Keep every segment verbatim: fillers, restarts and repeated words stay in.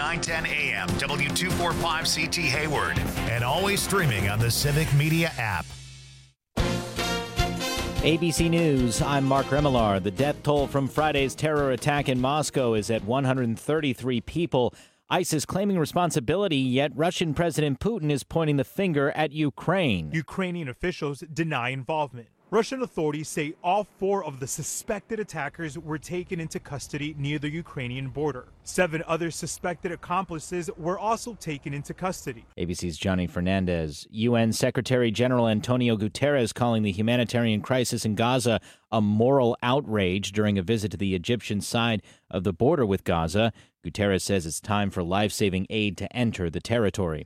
nine ten A M, W two forty-five C T Hayward, and always streaming on the Civic Media app. A B C News, I'm Mark Remillard. The death toll from Friday's terror attack in Moscow is at one hundred thirty-three people. ISIS claiming responsibility, yet Russian President Putin is pointing the finger at Ukraine. Ukrainian officials deny involvement. Russian authorities say all four of the suspected attackers were taken into custody near the Ukrainian border. Seven other suspected accomplices were also taken into custody. A B C's Johnny Fernandez. U N Secretary General Antonio Guterres calling the humanitarian crisis in Gaza a moral outrage during a visit to the Egyptian side of the border with Gaza. Guterres says it's time for life-saving aid to enter the territory.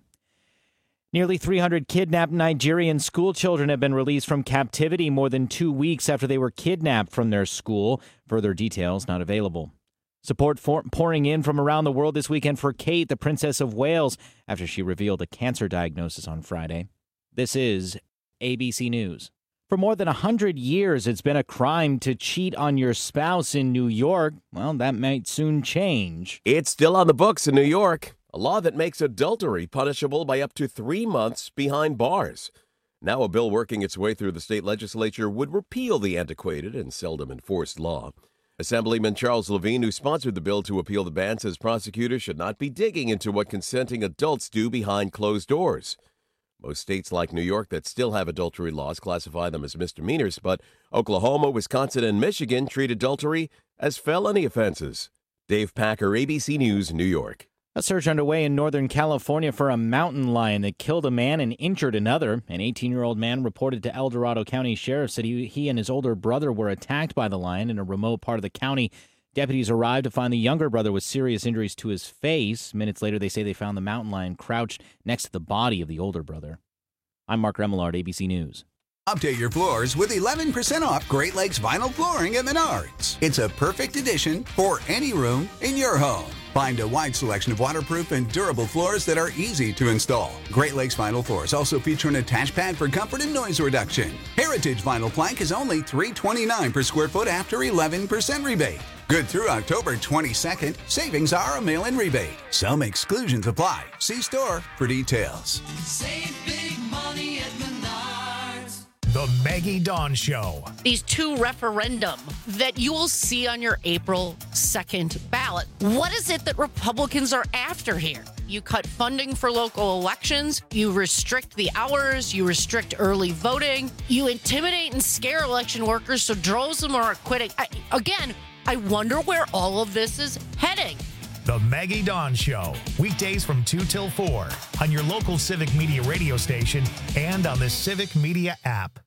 Nearly three hundred kidnapped Nigerian school children have been released from captivity more than two weeks after they were kidnapped from their school. Further details not available. Support for pouring in from around the world this weekend for Kate, the Princess of Wales, after she revealed a cancer diagnosis on Friday. This is A B C News. For more than one hundred years, it's been a crime to cheat on your spouse in New York. Well, that might soon change. It's still on the books in New York. A law that makes adultery punishable by up to three months behind bars. Now a bill working its way through the state legislature would repeal the antiquated and seldom enforced law. Assemblyman Charles Levine, who sponsored the bill to appeal the ban, says prosecutors should not be digging into what consenting adults do behind closed doors. Most states like New York that still have adultery laws classify them as misdemeanors, but Oklahoma, Wisconsin, and Michigan treat adultery as felony offenses. Dave Packer, A B C News, New York. A search underway in Northern California for a mountain lion that killed a man and injured another. An eighteen-year-old man reported to El Dorado County Sheriff said he, he and his older brother were attacked by the lion in a remote part of the county. Deputies arrived to find the younger brother with serious injuries to his face. Minutes later, they say they found the mountain lion crouched next to the body of the older brother. I'm Mark Remillard, A B C News. Update your floors with eleven percent off Great Lakes Vinyl Flooring at Menards. It's a perfect addition for any room in your home. Find a wide selection of waterproof and durable floors that are easy to install. Great Lakes Vinyl Floors also feature an attached pad for comfort and noise reduction. Heritage Vinyl Plank is only three dollars and twenty-nine cents per square foot after eleven percent rebate. Good through October twenty-second. Savings are a mail-in rebate. Some exclusions apply. See store for details. Save big money at Menards. The Maggie Dawn Show. These two referendum that you will see on your April second ballot. What is it that Republicans are after here? You cut funding for local elections. You restrict the hours. You restrict early voting. You intimidate and scare election workers so droves of them are quitting. I, again, I wonder where all of this is heading. The Maggie Dawn Show. Weekdays from two till four on your local Civic Media radio station and on the Civic Media app.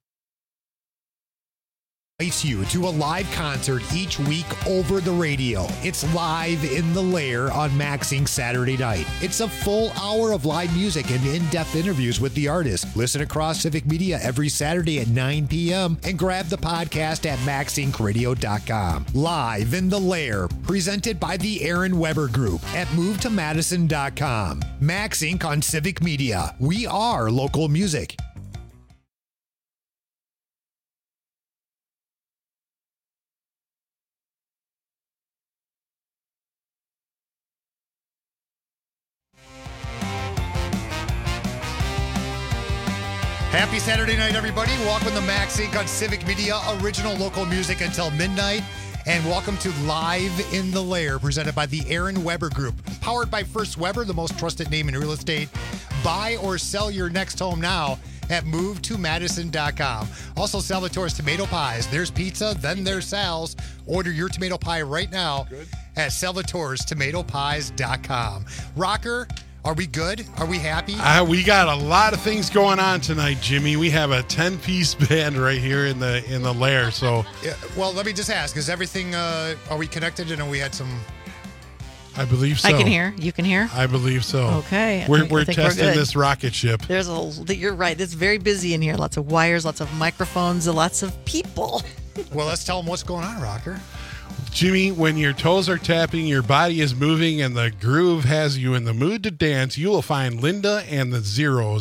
Invites you to a live concert each week over the radio. It's Live in the Lair on Maxing Saturday night. It's a full hour of live music and in-depth interviews with the artist. Listen across Civic Media every Saturday at nine p.m. and grab the podcast at max inc radio dot com. Live in the Lair, presented by the Aaron Weber Group at move to madison dot com. Max Incorporated on Civic Media. We are local music. Happy Saturday night, everybody. Welcome to Max Incorporated on Civic Media, original local music until midnight. And welcome to Live in the Lair, presented by the Aaron Weber Group. Powered by First Weber, the most trusted name in real estate. Buy or sell your next home now at move to madison dot com. Also, Salvatore's Tomato Pies. There's pizza, then there's Sal's. Order your tomato pie right now Good. at salvatores tomato pies dot com. Rocker, are we good? Are we happy? Uh, we got a lot of things going on tonight, Jimmy. We have a ten-piece band right here in the in the lair. So, yeah, well, let me just ask: is everything? Uh, are we connected? And we had some. I believe so. I can hear. You can hear. I believe so. Okay. We're I we're think testing we're this rocket ship. There's a. You're right. It's very busy in here. Lots of wires, lots of microphones, lots of people. Well, let's tell them what's going on, Rocker. Jimmy, when your toes are tapping, your body is moving, and the groove has you in the mood to dance, you will find Linda and the Zeros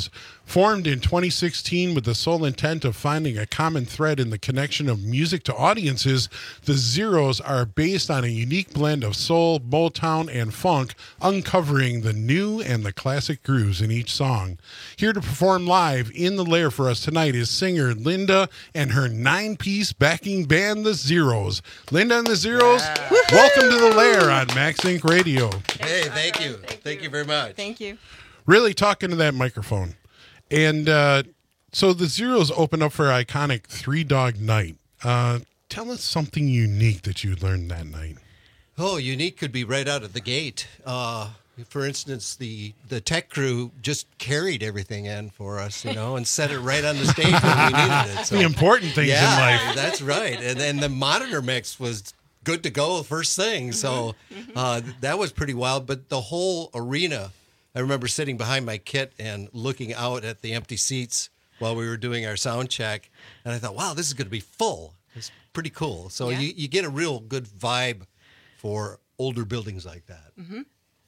Formed in twenty sixteen with the sole intent of finding a common thread in the connection of music to audiences, the Zeros are based on a unique blend of soul, Motown, and funk, uncovering the new and the classic grooves in each song. Here to perform live in the Lair for us tonight is singer Linda and her nine-piece backing band, the Zeros. Linda and the Zeros, Yeah. welcome to the Lair on Max Inc Radio. Hey, thank you. Thank, thank you very much. Thank you. Really talking to that microphone. And uh, so the Zeros opened up for iconic Three Dog Night. Uh, tell us something unique that you learned that night. Oh, unique could be right out of the gate. Uh, for instance, the, the tech crew just carried everything in for us, you know, and set it right on the stage when we needed it. So, the important things yeah, in life. That's right. And then the monitor mix was good to go first thing. So uh, that was pretty wild. But the whole arena, I remember sitting behind my kit and looking out at the empty seats while we were doing our sound check. And I thought, wow, this is going to be full. It's pretty cool. So Yeah. you, you get a real good vibe for older buildings like that. Mm-hmm.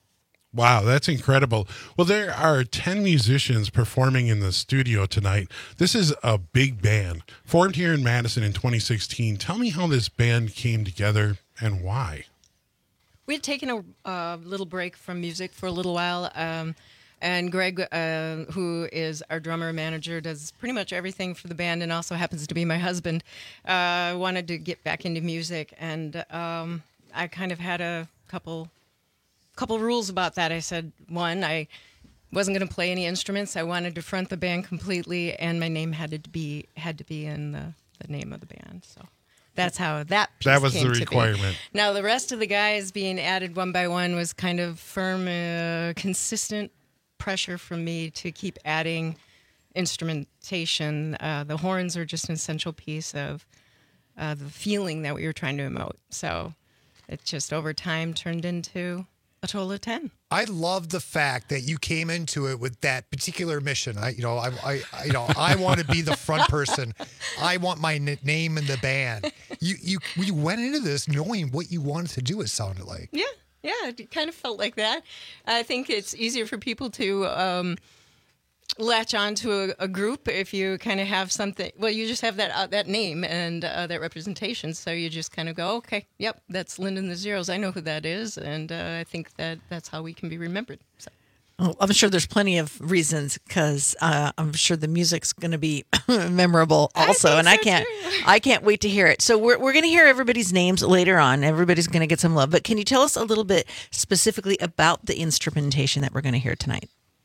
Wow, that's incredible. Well, there are ten musicians performing in the studio tonight. This is a big band formed here in Madison in twenty sixteen. Tell me how this band came together and why. We had taken a uh, little break from music for a little while, um, and Greg, uh, who is our drummer manager, does pretty much everything for the band and also happens to be my husband, uh, wanted to get back into music, and um, I kind of had a couple couple rules about that. I said, one, I wasn't going to play any instruments. I wanted to front the band completely, and my name had to be had to be in the, the name of the band. So that's how that piece That was came the to be. requirement. Now, the rest of the guys being added one by one was kind of firm, uh, consistent pressure from me to keep adding instrumentation. Uh, the horns are just an essential piece of uh, the feeling that we were trying to emote. So it just over time turned into a total of ten. I love the fact that you came into it with that particular mission. I, you know, I, I, I you know, I want to be the front person. I want my n- name in the band. You, you, you went into this knowing what you wanted to do. It sounded like. Yeah, yeah, it kind of felt like that. I think it's easier for people to um, latch on to a, a group if you kind of have something. Well, you just have that uh, that name and uh, that representation, so you just kind of go, okay, yep, that's Linda and the Zeros. I know who that is, and uh, I think that that's how we can be remembered. So. Well, I'm sure there's plenty of reasons because uh, I'm sure the music's going to be memorable also, I and I so can't, too. I can't wait to hear it. So we're we're going to hear everybody's names later on. Everybody's going to get some love, but can you tell us a little bit specifically about the instrumentation that we're going to hear tonight?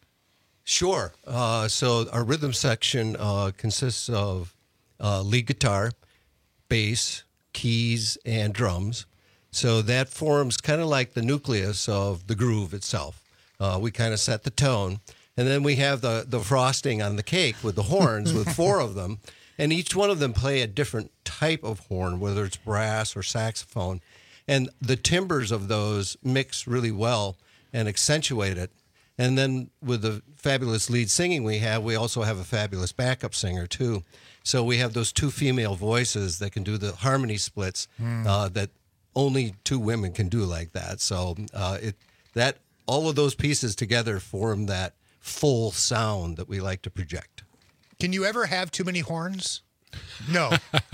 Sure. Uh, so our rhythm section uh, consists of uh, lead guitar, bass, keys, and drums. So that forms kind of like the nucleus of the groove itself. Uh, we kind of set the tone. And then we have the, the frosting on the cake with the horns, with four of them. And each one of them play a different type of horn, whether it's brass or saxophone. And the timbres of those mix really well and accentuate it. And then with the fabulous lead singing we have, we also have a fabulous backup singer, too. So we have those two female voices that can do the harmony splits Mm. uh, that only two women can do like that. So uh, it that all of those pieces together form that full sound that we like to project. Can you ever have too many horns? No.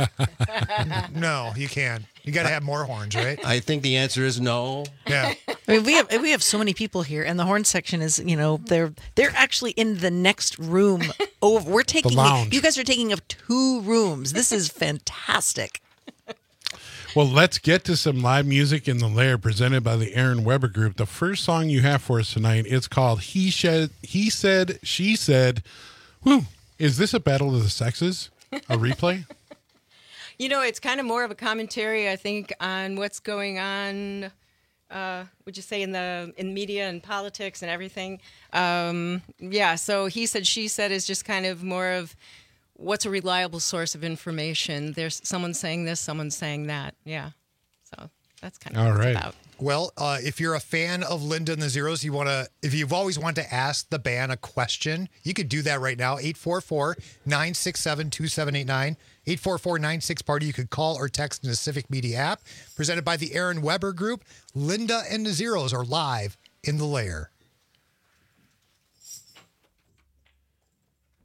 No, you can't. You got to have more horns, right? I think the answer is no. Yeah. I mean, we have we have so many people here, and the horn section is, you know, they're they're actually in the next room. Over, we're taking lounge. you guys are taking up two rooms. This is fantastic. Well, let's get to some live music in the Lair presented by the Aaron Weber Group. The first song you have for us tonight, it's called He Said, He Said, She Said. Whew. Is this a battle of the sexes? A replay? You know, it's kind of more of a commentary, I think, on what's going on. Uh, would you say in the in media and politics and everything? Um, yeah. So he said, she said is just kind of more of what's a reliable source of information. There's someone saying this, someone saying that. Yeah. So that's kind of All what right. it's about. Well, uh, if you're a fan of Linda and the Zeros, you want to, if you've always wanted to ask the band a question, you could do that right now. eight four four, nine six seven, two seven eight nine. eight four four, nine six party. You could call or text in the Civic Media app. Presented by the Aaron Weber Group. Linda and the Zeros are live in the Lair.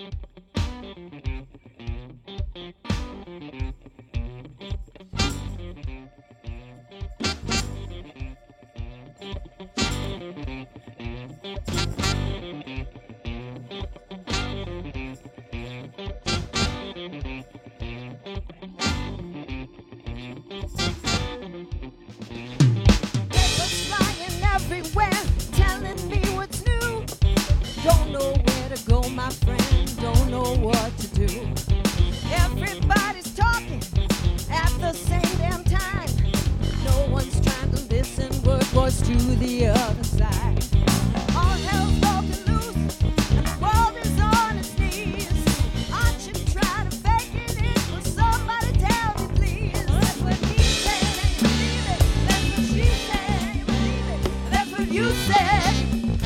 Papers flying everywhere, telling me what's new. Don't know where to go, my friend. Don't know what to do. Everybody's talking at the same damn time. No one's trying to listen. Word voice to the other side. All hell's broken loose, and the world is on its knees. Aren't you trying to fake it in? Will somebody tell me, please? That's what he said, and you believe it. That's what she said, and you believe it. That's what you said.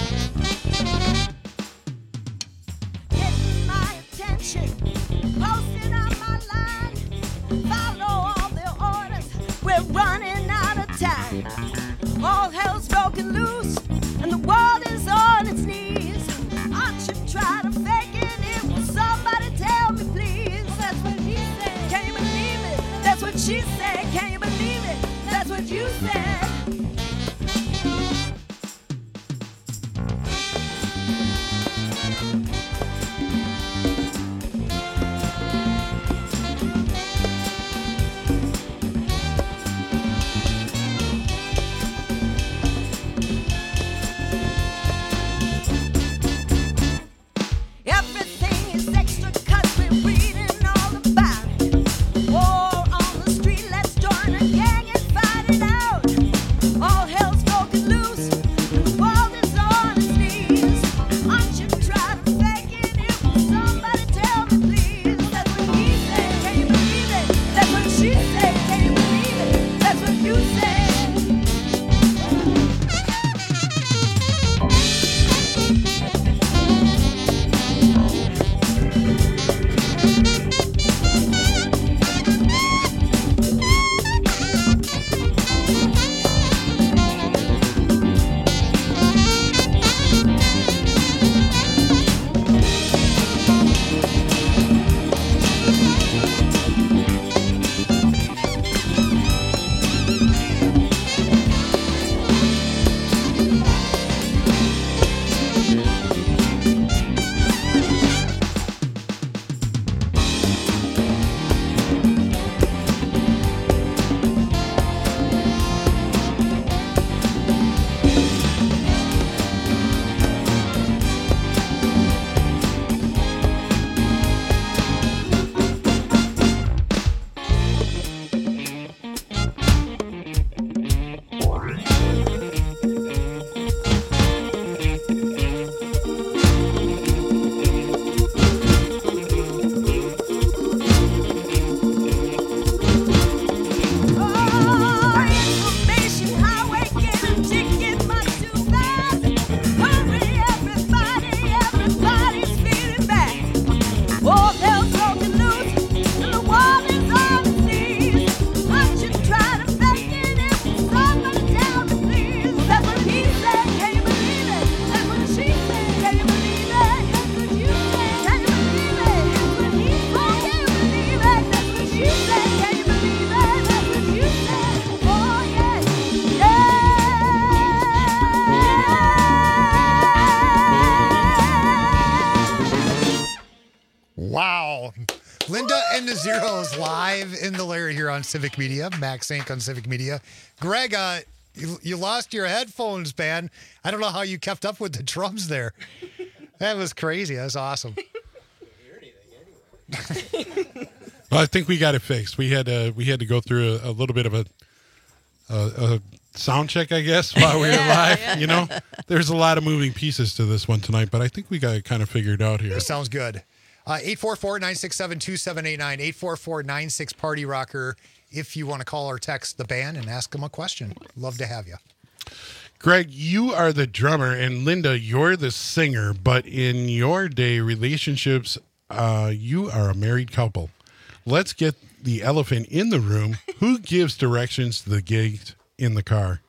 Getting my attention, posting on my line. Follow all the orders, we're running out of time. All hell's broken loose, and the world is on its knees. Aren't you trying to fake it in? Will somebody tell me, please? That's what he said. Can you believe it? That's what she said. Can you believe it? That's what you said. Everything is extra 'cause we're reading all about it. War on the street, let's join a gang and fight it out. All hell's broken loose, and the world is on its knees. Aren't you trying to fake it? It will somebody tell me, please. That's what he said. Can you believe it? That's what she said. Can you believe it? That's what you said. Wow. Linda and the Zeros live in the lair here on Civic Media. Max Inc on Civic Media. Greg, uh, you, you lost your headphones, man. I don't know how you kept up with the drums there. That was crazy. That was awesome. Well, I think we got it fixed. We had to we had to go through a, a little bit of a, a, a sound check, I guess, while we were Yeah, live. yeah. You know, there's a lot of moving pieces to this one tonight, but I think we got it kind of figured out here. Sounds good. Uh, eight four four, nine six seven, two seven eight nine, eight four four, nine six Party Rocker. If you want to call or text the band and ask them a question, love to have you. Greg, you are the drummer, and Linda, you're the singer. But in your day, relationships, uh, you are a married couple. Let's get the elephant in the room. Who gives directions to the gigs in the car?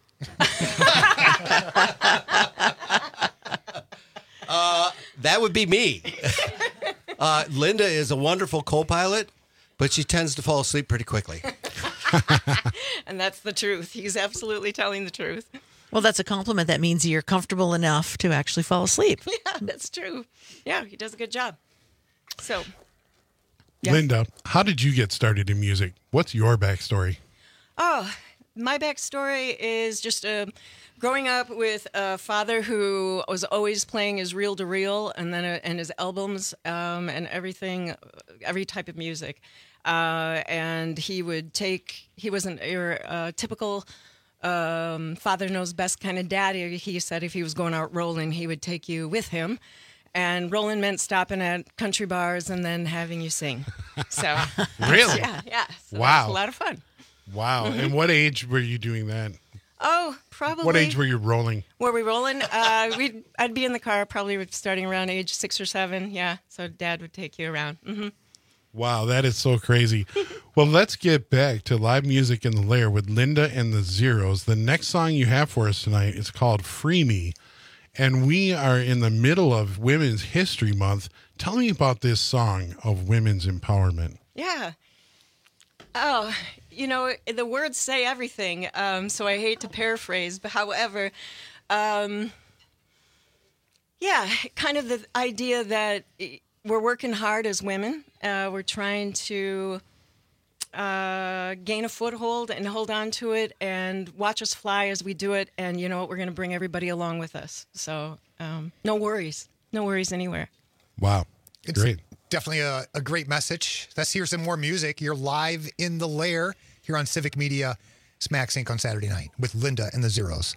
Uh, that would be me. Uh, Linda is a wonderful co-pilot, but she tends to fall asleep pretty quickly. And that's the truth. He's absolutely telling the truth. Well, that's a compliment. That means you're comfortable enough to actually fall asleep. Yeah, that's true. Yeah, he does a good job. So, yeah. Linda, how did you get started in music? What's your backstory? Oh, my backstory is just uh, growing up with a father who was always playing his reel-to-reel and then uh, and his albums um, and everything, every type of music. Uh, and he would take, he wasn't your uh, typical um, father knows best kind of daddy. He said if he was going out rolling, he would take you with him. And rolling meant stopping at country bars and then having you sing. So Really? Yeah, yeah. So Wow. It was a lot of fun. Wow. Mhm. And what age were you doing that? Oh, probably. What age were you rolling? Were we rolling? Uh, we'd I'd be in the car probably starting around age six or seven. Yeah. So Dad would take you around. Mm-hmm. Wow, that is so crazy. Well, let's get back to live music in the Lair with Linda and the Zeros. The next song you have for us tonight is called Free Me. And we are in the middle of Women's History Month. Tell me about this song of women's empowerment. Yeah. Oh, you know, the words say everything. Um, so I hate to paraphrase, but however, um, yeah, kind of the idea that we're working hard as women. Uh, we're trying to uh, gain a foothold and hold on to it and watch us fly as we do it. And you know what? We're going to bring everybody along with us. So um, no worries. No worries anywhere. Wow. It's Great. definitely a, a great message. Let's hear some more music. You're live in the Lair here on Civic Media, Smack Sync on Saturday night with Linda and the Zeros.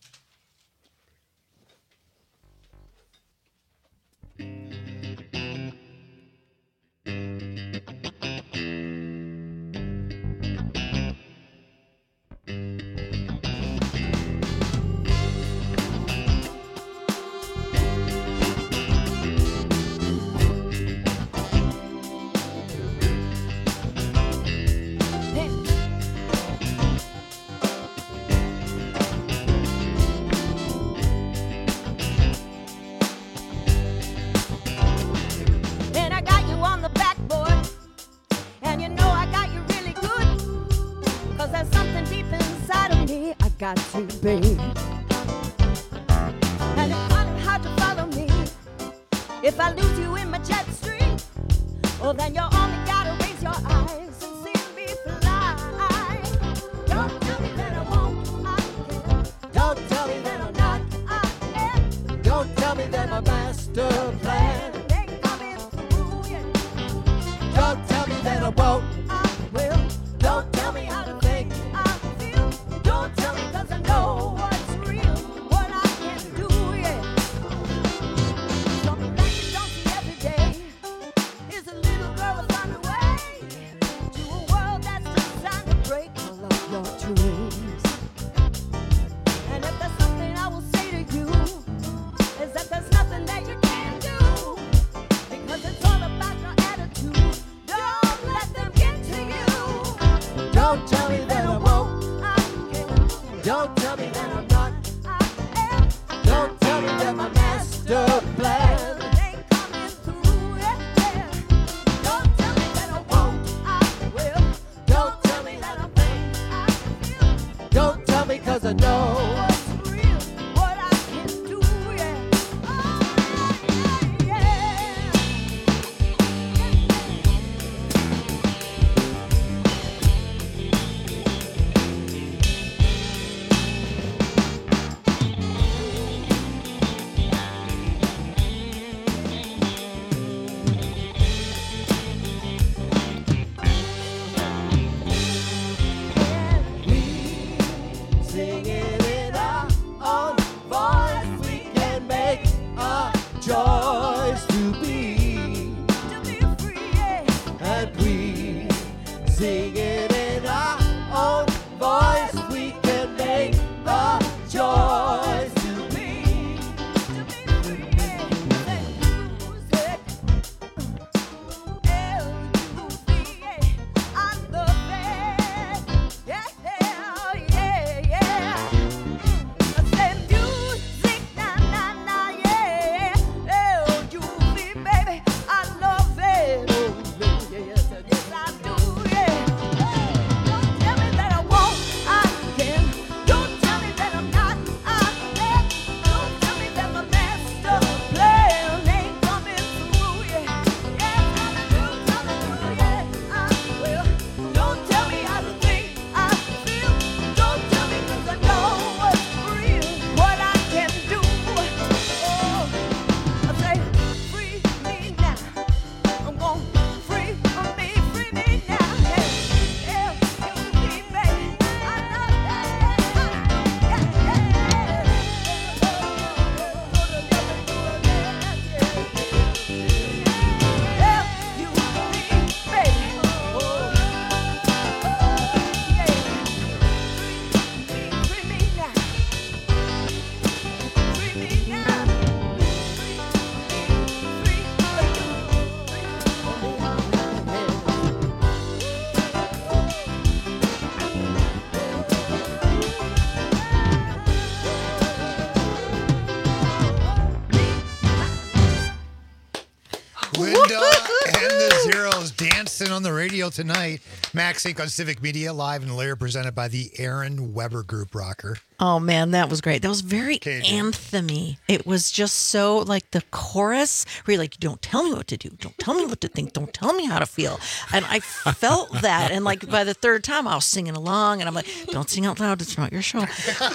And I got you on the backboard, and you know I got you really good, 'cause there's something deep inside of me I got to be. And it's kinda hard to follow me if I lose you in my jet stream. Oh, then you only gotta raise your eyes and see me fly. Don't tell me that I won't, I can. Don't tell me that I'm not, I am. Don't tell me that my master plan. Don't tell me that I won't, I will. Don't tell me how to think, I feel. Don't tell me 'cause I know what's real, what I can do, yeah. Something that you don't see every day is a little girl who found her way to a world that's designed to break all of your dreams. And if there's something I will say to you, is that there's nothing that you can do. Linda and the Zeros dancing on the radio tonight. Max Inc on Civic Media, live in the layer, presented by the Aaron Weber Group Rocker. Oh man, that was great. That was very anthem-y. It was just so like the chorus where you're like, don't tell me what to do. Don't tell me what to think. Don't tell me how to feel. And I felt that. And like by the third time I was singing along and I'm like, don't sing out loud. It's not your show.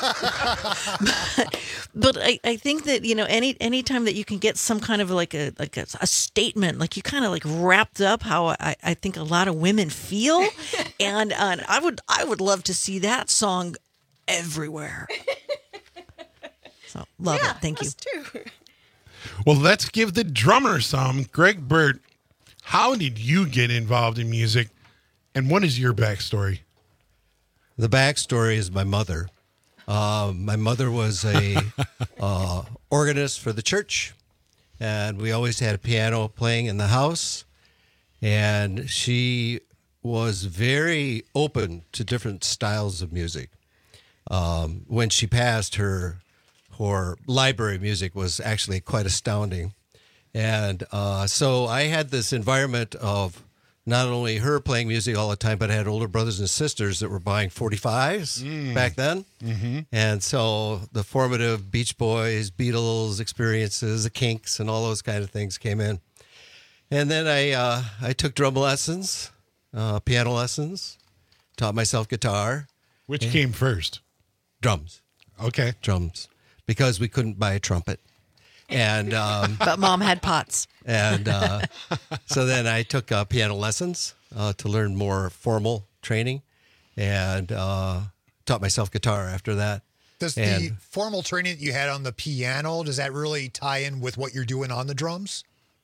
but but I, I think that, you know, any any time that you can get some kind of like a like a, a statement, like you kind of like wrapped up how I, I think a lot of women feel. And, uh, and I would I would love to see that song everywhere. So love yeah, it. Thank you. Too. Well, let's give the drummer some. Greg Burt, how did you get involved in music, and what is your backstory? The backstory is my mother. Uh, my mother was a uh, organist for the church, and we always had a piano playing in the house. And she was very open to different styles of music. Um, when she passed, her her library music was actually quite astounding. And uh, so I had this environment of not only her playing music all the time, but I had older brothers and sisters that were buying forty-fives mm. back then. Mm-hmm. And so the formative Beach Boys, Beatles experiences, the Kinks, and all those kind of things came in. And then I uh, I took drum lessons, uh, piano lessons, taught myself guitar. Which and came first? Drums. Okay. Drums. Because we couldn't buy a trumpet. And um, but mom had pots. And uh, so then I took uh, piano lessons uh, to learn more formal training, and uh, taught myself guitar after that. Does and, the formal training that you had on the piano, does that really tie in with what you're doing on the drums?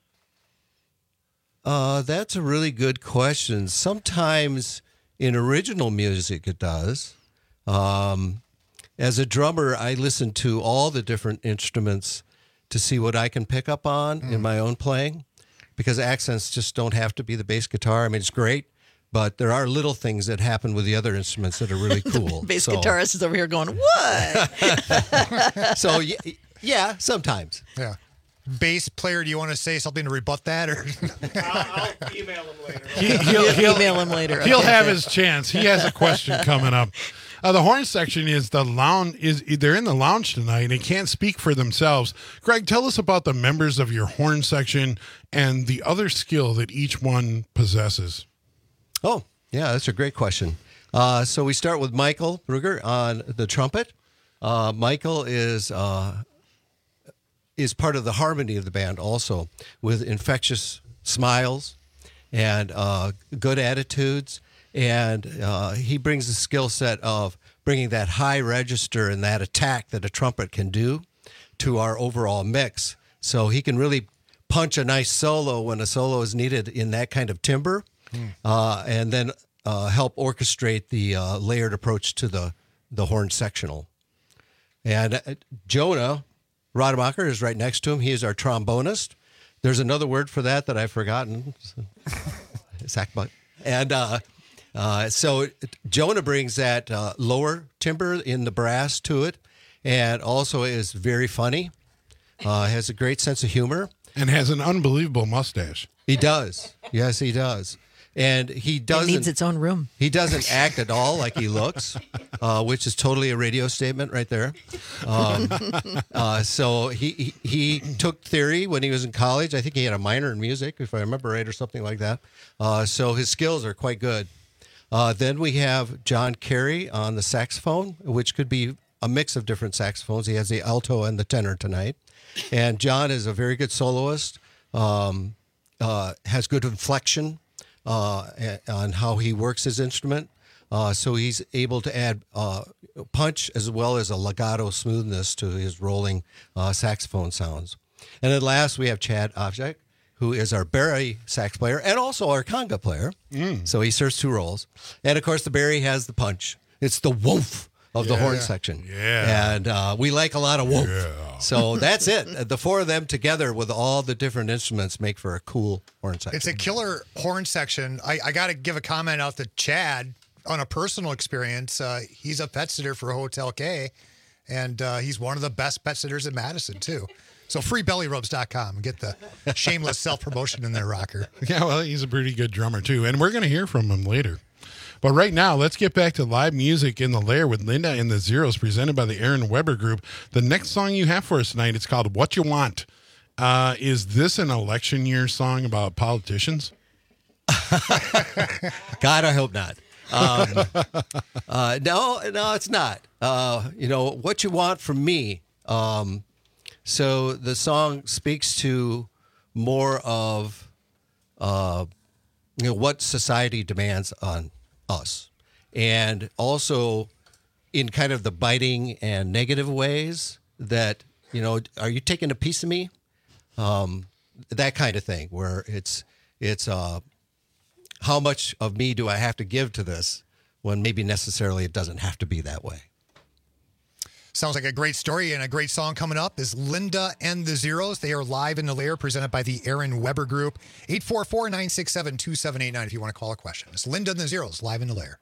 Uh, that's a really good question. Sometimes in original music it does. Um, as a drummer, I listen to all the different instruments to see what I can pick up on mm. in my own playing, because accents just don't have to be the bass guitar. I mean, it's great, but there are little things that happen with the other instruments that are really cool. The bass so, guitarist is over here going, what? so, yeah, yeah, sometimes. Yeah. Bass player, do you want to say something to rebut that? Or I'll, I'll email him later. He, he'll, he'll email him later. He'll okay. have his chance. He has a question coming up. Uh, the horn section is the lounge. Is they're in the lounge tonight and they can't speak for themselves. Greg, tell us about the members of your horn section and the other skill that each one possesses. Oh, yeah, that's a great question. Uh, so we start with Michael Brugger on the trumpet. Uh, Michael is uh, is part of the harmony of the band, also with infectious smiles and uh, good attitudes. And uh, he brings the skill set of bringing that high register and that attack that a trumpet can do to our overall mix. So he can really punch a nice solo when a solo is needed in that kind of timbre, mm. uh, and then uh, help orchestrate the uh, layered approach to the, the horn sectional. And uh, Jonah Rademacher is right next to him. He is our trombonist. There's another word for that that I've forgotten. Sackbutt. And uh, uh, so Jonah brings that uh, lower timbre in the brass to it, and also is very funny, uh, has a great sense of humor. And has an unbelievable mustache. He does. Yes, he does. And he doesn't. It needs its own room. He doesn't act at all like he looks, uh, which is totally a radio statement right there. Um, uh, so he, he he took theory when he was in college. I think he had a minor in music, if I remember right, or something like that. Uh, so his skills are quite good. Uh, then we have John Carey on the saxophone, which could be a mix of different saxophones. He has the alto and the tenor tonight. And John is a very good soloist, um, uh, has good inflection uh, on how he works his instrument. Uh, so he's able to add uh, punch as well as a legato smoothness to his rolling uh, saxophone sounds. And then last, we have Chad Ovchak, who is our Barry sax player and also our conga player. Mm. So he serves two roles. And, of course, the Barry has the punch. It's the woof of the yeah. horn section. Yeah. And uh, we like a lot of woof. Yeah. So that's it. The four of them together with all the different instruments make for a cool horn section. It's a killer horn section. I, I got to give a comment out to Chad on a personal experience. Uh, he's a pet sitter for Hotel K, and uh, he's one of the best pet sitters in Madison, too. So free belly rubs dot com. Get the shameless self-promotion in there, Rocker. Yeah, well, he's a pretty good drummer, too. And we're going to hear from him later. But right now, let's get back to live music in the Lair with Linda and the Zeros, presented by the Aaron Weber Group. The next song you have for us tonight, it's called What You Want. Uh, is this an election year song about politicians? God, I hope not. Um, uh, no, no, it's not. Uh, you know, what you want from me. Um, so the song speaks to more of, uh, you know, what society demands on us, and also in kind of the biting and negative ways that, you know, are you taking a piece of me? Um, that kind of thing, where it's it's uh, how much of me do I have to give to this, when maybe necessarily it doesn't have to be that way. Sounds like a great story, and a great song coming up is Linda and the Zeros. They are live in the Lair, presented by the Aaron Weber Group. eight four four, nine six seven, two seven eight nine if you want to call a question. It's Linda and the Zeros, live in the Lair.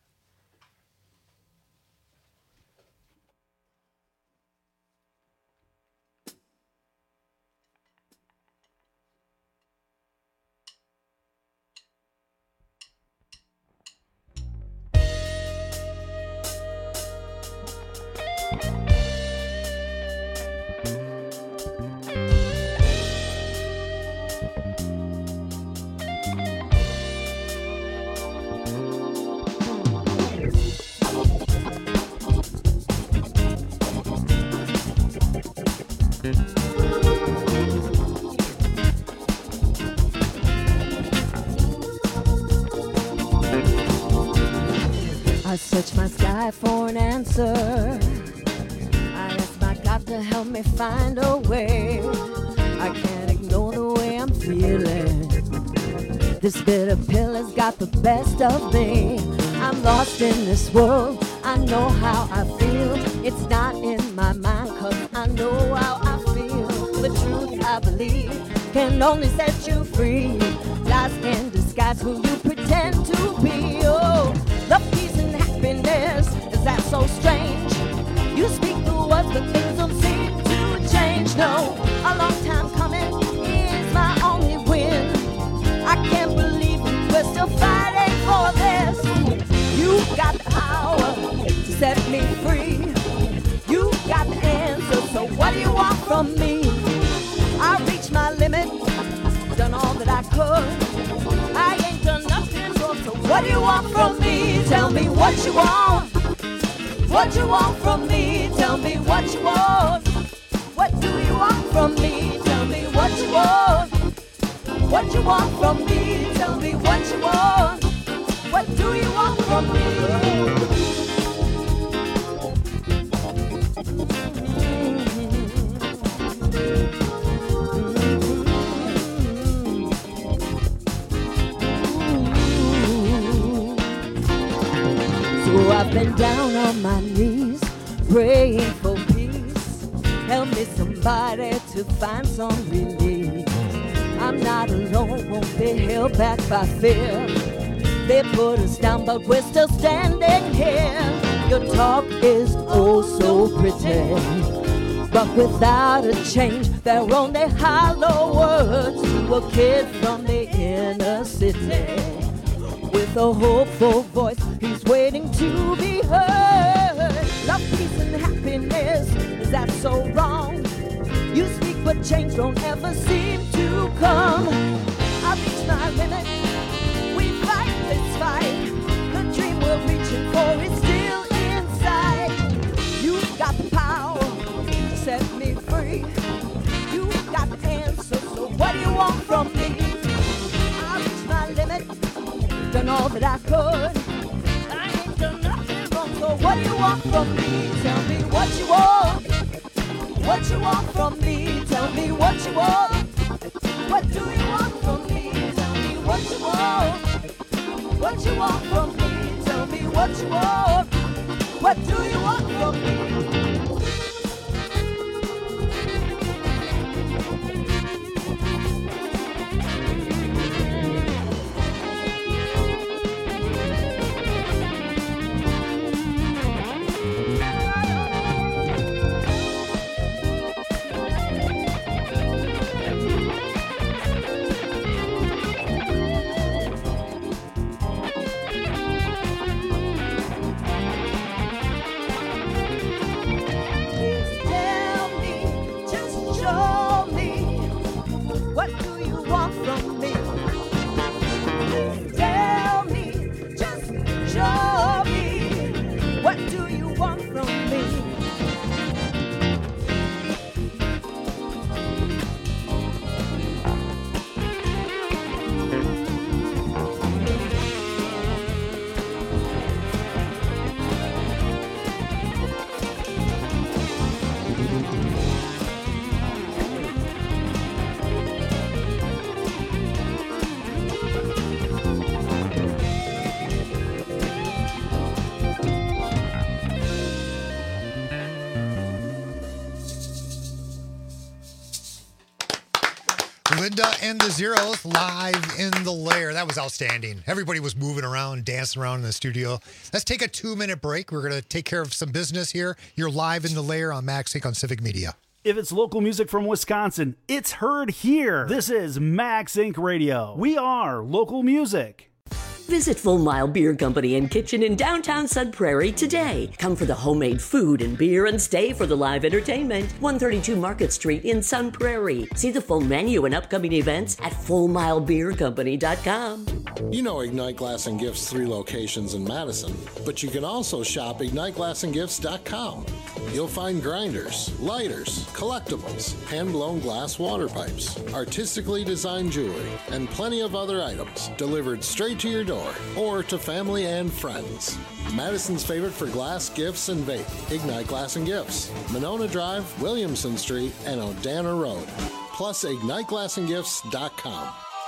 I search my sky for an answer. I ask my God to help me find a way. I can't ignore the way I'm feeling. This bitter pill has got the best of me. I'm lost in this world. I know how I feel. It's not in my mind, cause I know how I feel. The truth I believe can only set you free. Lies can disguise who you pretend to be. Oh, love, peace, and happiness, is that so strange? You speak the words, but things don't seem to change. No, a long time coming is my only win. I can't believe we're still fighting for this. You got the power to set me free. You got the answer, so what do you want from me? I reached my limit, done all that I could. I ain't done nothing, so, so what do you want from me? Tell me what you want. What you want from me? Tell me what you want. What do you want from me? Tell me what you want. What you want from me? Tell me what you want. What do you want from me? So I've been down on my knees, praying for peace. Help me somebody to find some relief. I'm not alone, won't be held back by fear. They put us down, but we're still standing here. Your talk is oh so pretty, but without a change, they're only hollow words to a kid from the inner city. With a hopeful voice, he's waiting to be heard. Love, peace, and happiness, is that so wrong? You speak, but change don't ever seem to come. I reach my limit, we fight this fight. The dream we're reaching for is still inside. You've got the power to set me free. You've got the answer, so what do you want from me? I reach my limit, done all that I could. I ain't done nothing wrong, so what do you want from me? Tell me what you want. What you want from me? Tell me what you want. What do you want from me? Tell me what you want. What you want from me? Tell me what you want. What do you want from me? Linda and the Zeros live in the lair. That was outstanding. Everybody was moving around, dancing around in the studio. Let's take a two-minute break. We're going to take care of some business here. You're live in the lair on Max Inc on Civic Media. If it's local music from Wisconsin, it's heard here. This is Max Incorporated. Radio. We are local music. Visit Full Mile Beer Company and Kitchen in downtown Sun Prairie today. Come for the homemade food and beer and stay for the live entertainment. one thirty-two Market Street in Sun Prairie. See the full menu and upcoming events at full mile beer company dot com. You know Ignite Glass and Gifts' three locations in Madison, but you can also shop ignite glass and gifts dot com. You'll find grinders, lighters, collectibles, hand-blown glass water pipes, artistically designed jewelry, and plenty of other items delivered straight to your door or to family and friends. Madison's favorite for glass, gifts, and vape, Ignite Glass and Gifts, Monona Drive, Williamson Street, and Odana Road. Plus ignite glass and gifts dot com.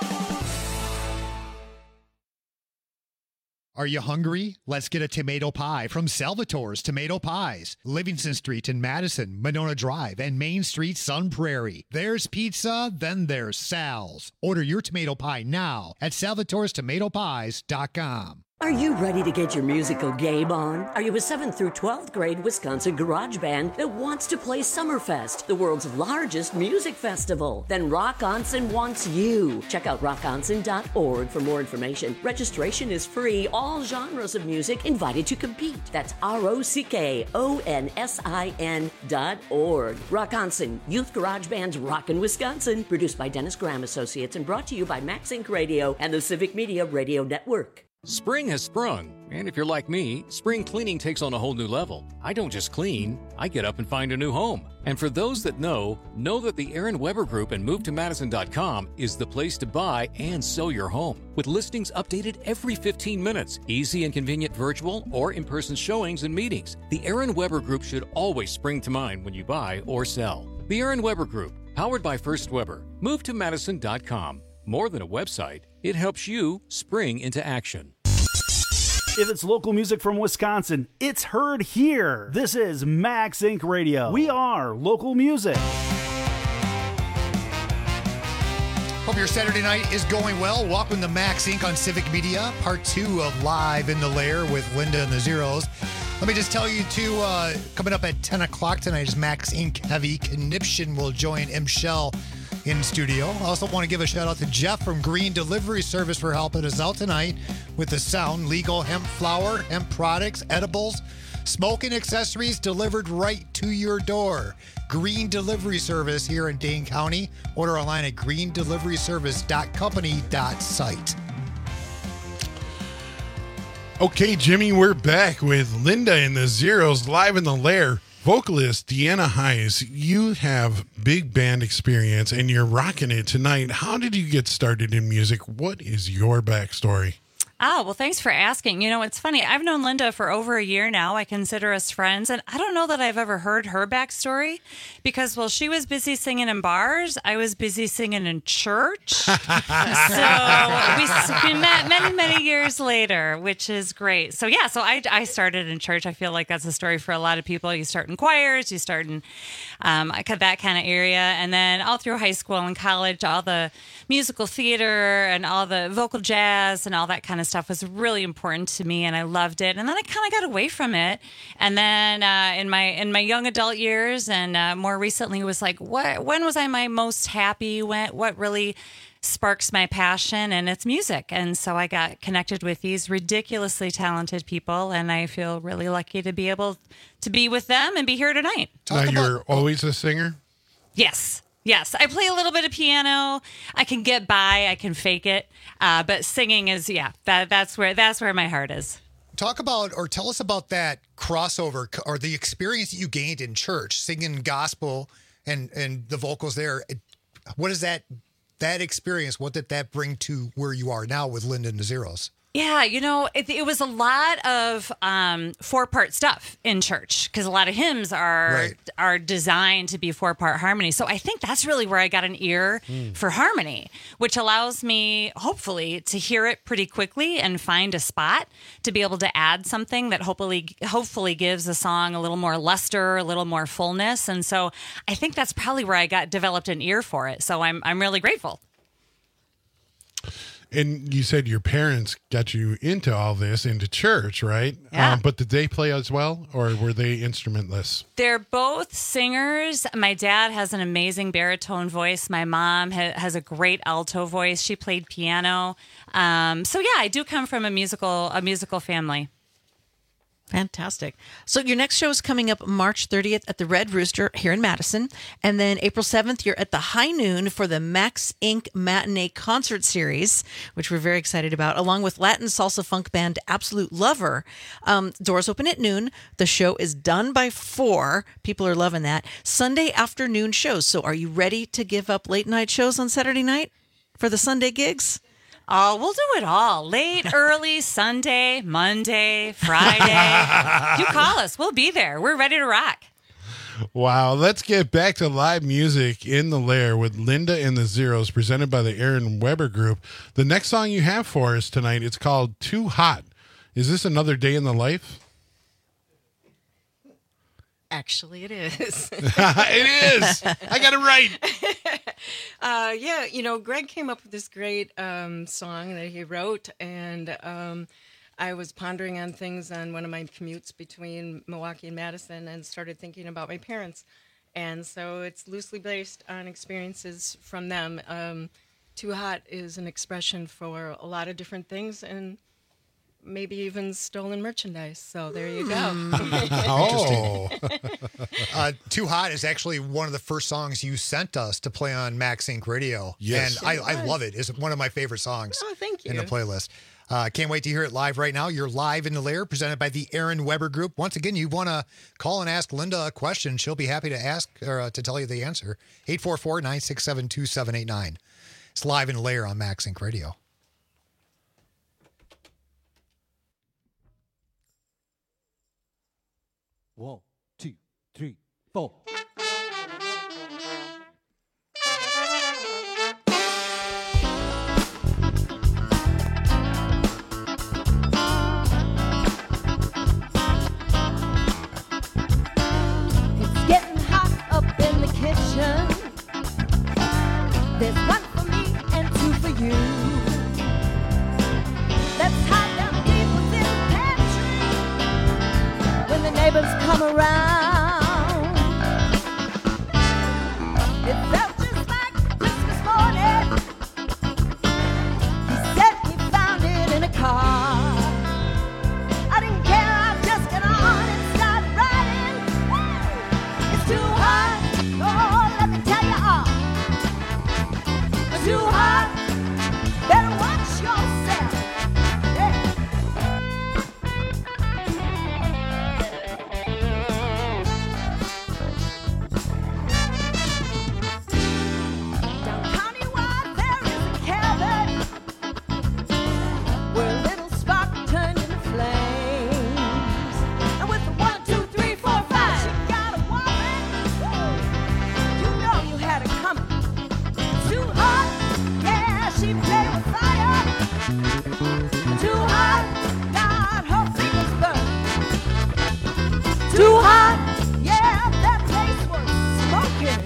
Are you hungry? Let's get a tomato pie from Salvatore's Tomato Pies. Livingston Street in Madison, Monona Drive, and Main Street, Sun Prairie. There's pizza, then there's Sal's. Order your tomato pie now at salvatores tomato pies dot com. Are you ready to get your musical game on? Are you a seventh through twelfth grade Wisconsin garage band that wants to play Summerfest, the world's largest music festival? Then Rock Onsen wants you. Check out rock onsen dot org for more information. Registration is free. All genres of music invited to compete. That's R O C K O N S I N dot org. Rock Onsen, Youth Garage Band's Rockin' Wisconsin. Produced by Dennis Graham Associates and brought to you by Max Incorporated. Radio and the Civic Media Radio Network. Spring has sprung, and if you're like me, spring cleaning takes on a whole new level. I don't just clean, I get up and find a new home. And for those that know, know that the Aaron Weber Group and move to madison dot com is the place to buy and sell your home. With listings updated every fifteen minutes, easy and convenient virtual or in-person showings and meetings, the Aaron Weber Group should always spring to mind when you buy or sell. The Aaron Weber Group, powered by First Weber, move to madison dot com. More than a website, it helps you spring into action. If it's local music from Wisconsin, it's heard here. This is Max Incorporated. Radio. We are local music. Hope your Saturday night is going well. Welcome to Max Incorporated on Civic Media, part two of Live in the Lair with Linda and the Zeros. Let me just tell you, too, uh, coming up at ten o'clock tonight is Max Incorporated Heavy Conniption will join M. Shell in studio. I also want to give a shout out to Jeff from Green Delivery Service for helping us out tonight with the sound. Legal hemp flower, hemp products, edibles, smoking accessories delivered right to your door. Green Delivery Service here in Dane County. Order online at green delivery service dot company dot site. Okay, Jimmy, we're back with Linda and the Zeros live in the lair. Vocalist Deanna Hayes, you have big band experience and you're rocking it tonight. How did you get started in music? What is your backstory? Oh, well, thanks for asking. You know, it's funny. I've known Linda for over a year now. I consider us friends. And I don't know that I've ever heard her backstory because while she was busy singing in bars, I was busy singing in church. So we, we met many, many years later, which is great. So, yeah, so I, I started in church. I feel like that's a story for a lot of people. You start in choirs, you start in um, that kind of area. And then all through high school and college, all the musical theater and all the vocal jazz and all that kind of stuff was really important to me, and I loved it. And then I kind of got away from it. And then uh, in my in my young adult years, and uh, more recently, was like, what? When was I my most happy? When? What really sparks my passion? And it's music. And so I got connected with these ridiculously talented people, and I feel really lucky to be able to be with them and be here tonight. Now, you're always a singer? Yes. Yes, I play a little bit of piano. I can get by. I can fake it. Uh, but singing is, yeah, that, that's where that's where my heart is. Talk about or tell us about that crossover or the experience that you gained in church, singing gospel and, and the vocals there. What is that that experience? What did that bring to where you are now with Linda and the Zeros? Yeah, you know, it, it was a lot of um, four-part stuff in church because a lot of hymns are Right. are designed to be four-part harmony. So I think that's really where I got an ear Mm. for harmony, which allows me, hopefully, to hear it pretty quickly and find a spot to be able to add something that hopefully hopefully gives a song a little more luster, a little more fullness. And so I think that's probably where I got developed an ear for it. So I'm I'm really grateful. And you said your parents got you into all this, into church, right? Yeah. Um, but did they play as well, or were they instrumentless? They're both singers. My dad has an amazing baritone voice. My mom ha- has a great alto voice. She played piano. Um, so yeah, I do come from a musical a musical family. Fantastic. So your next show is coming up March thirtieth at the Red Rooster here in Madison. And then April seventh, you're at the High Noon for the Max Incorporated Matinee Concert Series, which we're very excited about, along with Latin salsa funk band Absolute Lover. Um, doors open at noon. The show is done by four. People are loving that. Sunday afternoon shows. So are you ready to give up late night shows on Saturday night for the Sunday gigs? Oh, we'll do it all. Late, early, Sunday, Monday, Friday. You call us. We'll be there. We're ready to rock. Wow. Let's get back to live music in the Lair with Linda and the Zeros, presented by the Aaron Weber Group. The next song you have for us tonight, it's called Too Hot. Is this another day in the life? Actually, it is. It is. I got it right. uh, yeah, you know, Greg came up with this great um, song that he wrote, and um, I was pondering on things on one of my commutes between Milwaukee and Madison and started thinking about my parents. And so it's loosely based on experiences from them. Um, Too Hot is an expression for a lot of different things, and maybe even stolen merchandise. So there you go. Oh. uh, Too Hot is actually one of the first songs you sent us to play on Max Inc Radio. Yes. And I, I love it. It's one of my favorite songs Oh, thank you. in the playlist. Uh, can't wait to hear it live right now. You're live in the Lair, presented by the Aaron Weber Group. Once again, you want to call and ask Linda a question, she'll be happy to ask or uh, to tell you the answer. eight four four, nine six seven, two seven eight nine. It's live in the Lair on Max Inc Radio. One, two, three, four. It's getting hot up in the kitchen. There's one for me and two for you. Let's hide down deep within the pantry when the neighbors come around. It felt just like Christmas morning. He said he found it in a car. I didn't care, I just got on and started riding. It's too hot, oh, let me tell you all. It's too hot, better watch yourself. Yeah. Down Countywide there is a cabin where a little spark turned into flames. And with the one, two, three, four, five, she got a woman. You know you had it coming. Too hot, yeah, she played with fire. Too hot, got her fingers burned. Too hot, yeah, that place was smoking.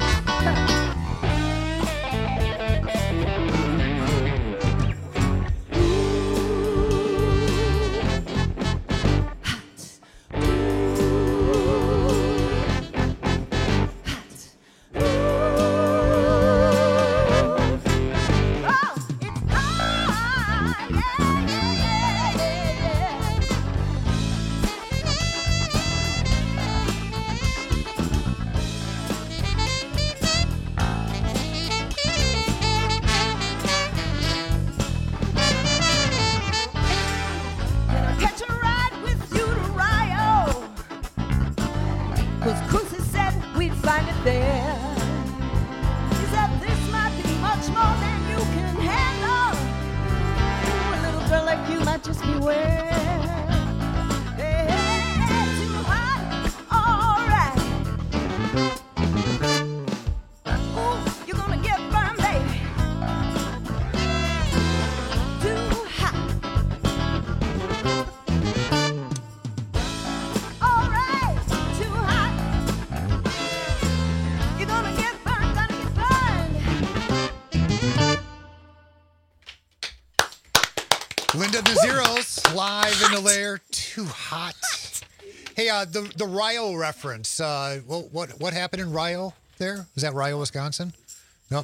Can I catch a ride with you to Rio? 'Cause Cruzy said we'd find it there. He said this might be much more than you can handle. Ooh, a little girl like you might just beware. Hey, too hot, all right. Ooh, you're gonna get burned, baby. Too hot. All right, too hot. You're gonna get burned, gonna get burned. Linda the Zeros, live in the lair. Too hot. Hey, uh, the the Rio reference. Uh, what what what happened in Rio? There was that Rio, Wisconsin? No.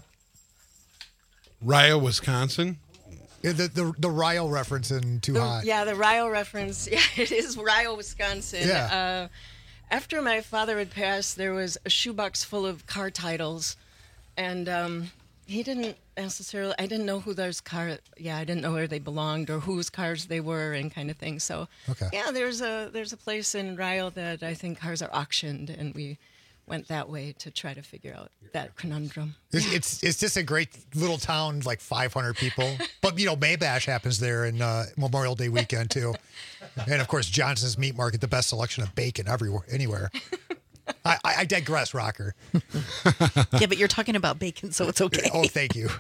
Rio, Wisconsin. Yeah, the the the Rio reference in Too The- Hot. Yeah, the Rio reference. Yeah, it is Rio, Wisconsin. Yeah. Uh, after my father had passed, there was a shoebox full of car titles, and um, he didn't necessarily. I didn't know who those car. Yeah, I didn't know where they belonged or whose cars they were and kind of thing. So Okay. yeah, there's a there's a place in Rio that I think cars are auctioned, and we went that way to try to figure out that conundrum. It's, it's it's just a great little town, like five hundred people. But, you know, Maybash happens there in uh, Memorial Day weekend, too. And, of course, Johnson's Meat Market, the best selection of bacon everywhere, anywhere. I, I, I digress, Rocker. Yeah, but you're talking about bacon, so it's okay. Oh, thank you.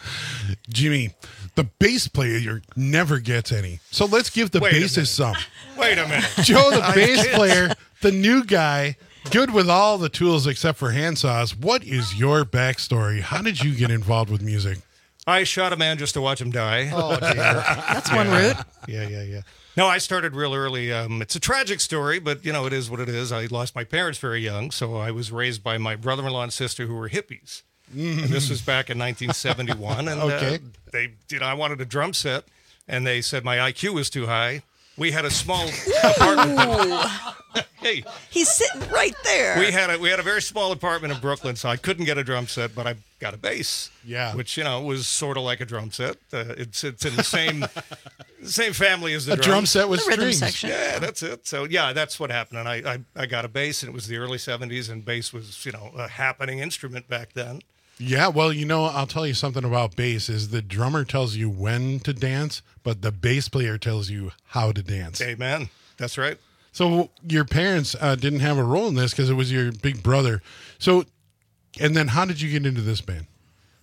Jimmy, the bass player never gets any. So let's give the Wait a bassist some. Wait a minute. Joe, the I bass can't- player, the new guy, good with all the tools except for handsaws. What is your backstory? How did you get involved with music? I shot a man just to watch him die. Oh, dear. That's one route. Yeah, yeah, yeah. No, I started real early. Um, it's a tragic story, but, you know, it is what it is. I lost my parents very young, so I was raised by my brother-in-law and sister who were hippies. And this was back in nineteen seventy-one. And Okay. uh, they, you know, I wanted a drum set, and they said my I Q was too high. We had a small apartment. Hey, He's sitting right there. we had a we had a very small apartment in Brooklyn, so I couldn't get a drum set, but I got a bass. Yeah. which you know was sort of like a drum set. Uh, it's it's in the same same family as the A drums. drum set with The rhythm strings. section. Yeah, that's it. So yeah, that's what happened. And I, I I got a bass, and it was the early seventies, and bass was you know a happening instrument back then. Yeah, well, you know, I'll tell you something about bass is the drummer tells you when to dance, but the bass player tells you how to dance. Amen. That's right. So your parents uh, didn't have a role in this because it was your big brother. So, and then how did you get into this band?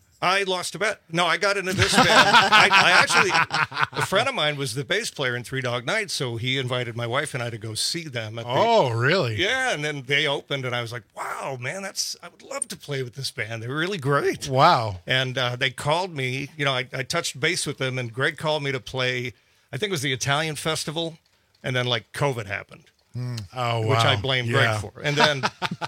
I lost a bet. No, I got into this band. I, I actually, a friend of mine was the bass player in Three Dog Night, so he invited my wife and I to go see them. At the, Oh, really? yeah, and then they opened, and I was like, "Wow, man, that's I would love to play with this band. They're really great." Wow. And uh, they called me. You know, I, I touched base with them, and Greg called me to play. I think it was the Italian festival, and then like COVID happened. Oh, wow. Which I blame Yeah. Greg for. And then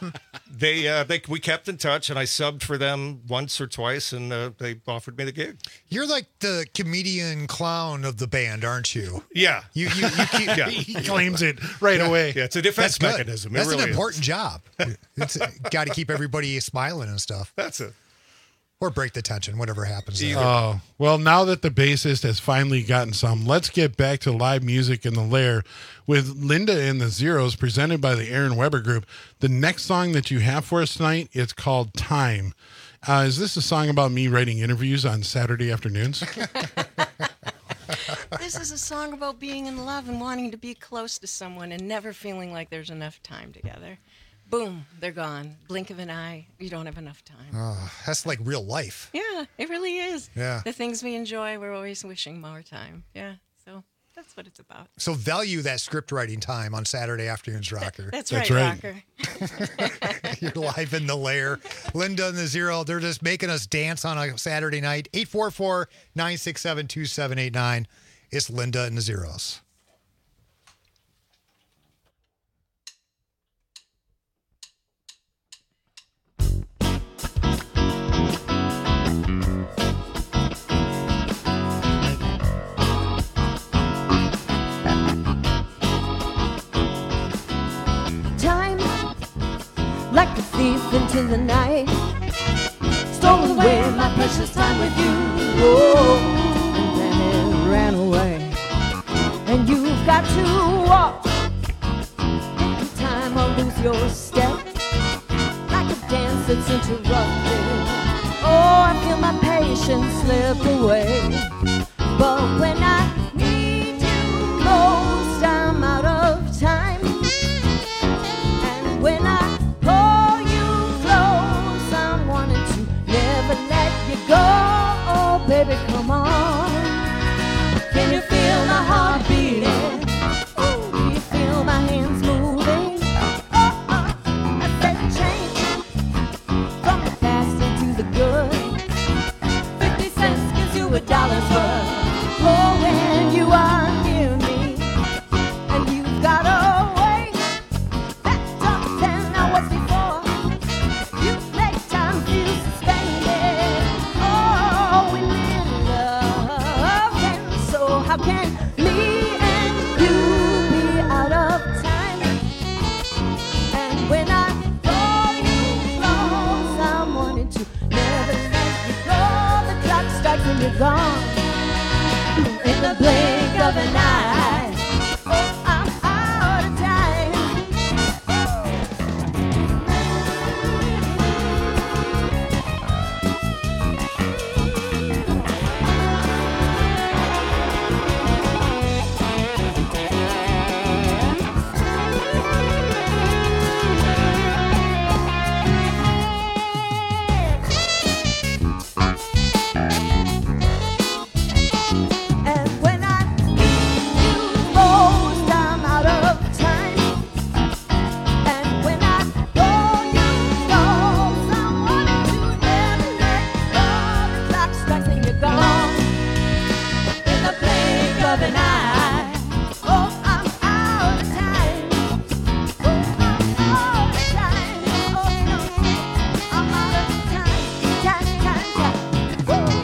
they, uh, they, we kept in touch, and I subbed for them once or twice, and uh, they offered me the gig. You're like the comedian clown of the band, aren't you? Yeah, You you, you keep. yeah, He claims it right away. yeah. It's a That's defense good. mechanism. It That's really an is. important job. It's got to keep everybody smiling and stuff, That's it. or break the tension, whatever happens. there. Either. Oh, well, now that the bassist has finally gotten some, let's get back to live music in the lair with Linda and the Zeros presented by the Aaron Weber Group. The next song that you have for us tonight, it's called Time. Uh, is this a song about me writing interviews on Saturday afternoons? This is a song about being in love and wanting to be close to someone and never feeling like there's enough time together. Boom, they're gone. Blink of an eye, you don't have enough time. Oh, that's like real life. Yeah, it really is. Yeah. The things we enjoy, we're always wishing more time. Yeah, so that's what it's about. So value that script writing time on Saturday afternoons, Rocker. That's, That's right, right. Rocker. You're live in the lair. Linda and the Zero, they're just making us dance on a Saturday night. eight four four, nine six seven, two seven eight nine. It's Linda and the Zeros. Time, like a thief into the night, stole away my precious time with you. Oh, and then it ran away. And you've got to walk in time or lose your step, like a dance that's interrupted. Oh, I feel my patience slip away. But when I need you most, I'm out of time. And when I hold you close, I'm wanting to never let you go. Oh, baby, come on. Can you feel my heart beating? Ooh, do you feel my hands moving? Oh, oh, I said change from the past into the good. Fifty cents gives you a dollar's worth. Oh, when and you're gone in the blink of an eye. Oh, I'm out of time. And when I need you most, I'm out of time. And when I know you know someone to never let go, the clock strikes and you're gone in the blink of an eye. Oh, I'm out of time. Oh, I'm out of time. Oh, no, I'm out of time. Time, time, time. Woo!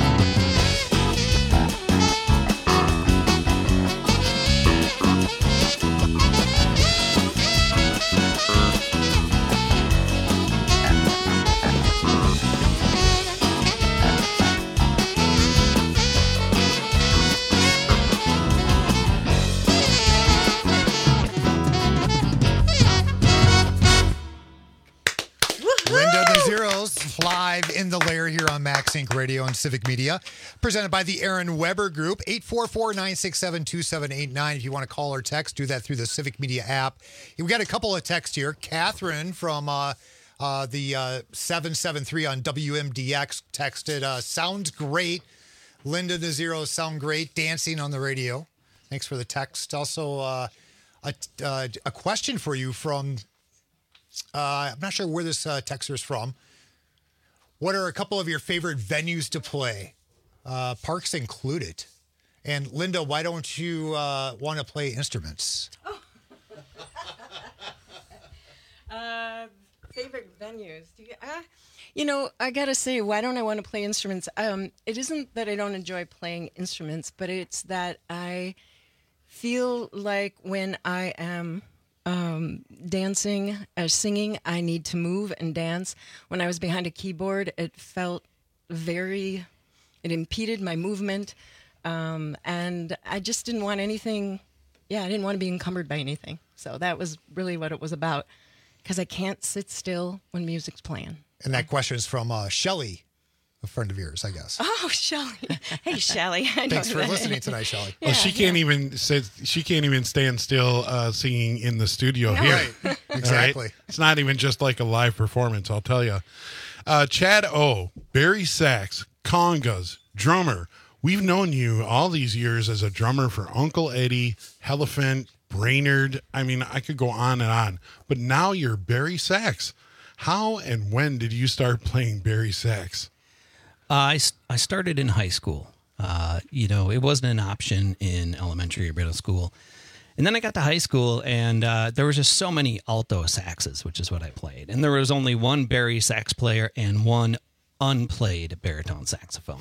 Linda the Zeros live in the lair here on Max Inc Radio and Civic Media, presented by the Aaron Weber Group. eight four four, nine six seven, two seven eight nine. If you want to call or text, do that through the Civic Media app. We got a couple of texts here. Catherine from uh, uh, the uh, seven seven three on W M D X texted, uh, sounds great. Linda the Zeros sound great. Dancing on the radio. Thanks for the text. Also, uh, a, uh, a question for you from... Uh, I'm not sure where this uh, texter is from. What are a couple of your favorite venues to play? Uh, parks included. And Linda, why don't you uh, want to play instruments? Uh, favorite venues? Do you, uh, you know, I gotta say, why don't I want to play instruments? Um, it isn't that I don't enjoy playing instruments, but it's that I feel like when I am um, dancing, uh, singing, I need to move and dance. When I was behind a keyboard, it felt very, it impeded my movement. Um, and I just didn't want anything, yeah, I didn't want to be encumbered by anything. So that was really what it was about, because I can't sit still when music's playing. And that question is from uh, Shelly, a friend of yours, I guess. Oh, Shelly. Hey, Shelly. I Thanks know for that. listening tonight, Shelly. Well, she can't even sit, she can't even stand still uh, singing in the studio No. here. Right. All Exactly. It's not even just like a live performance, I'll tell you. Uh, Chad O, Barry Sax, congas, drummer. We've known you all these years as a drummer for Uncle Eddie, Elephant, Brainerd. I mean, I could go on and on. But now you're Barry Sax. How and when did you start playing Barry Sax? Uh, I, s- I started in high school. Uh, you know, it wasn't an option in elementary or middle school. And then I got to high school, and uh, there was just so many alto saxes, which is what I played. And there was only one Barry sax player and one unplayed baritone saxophone.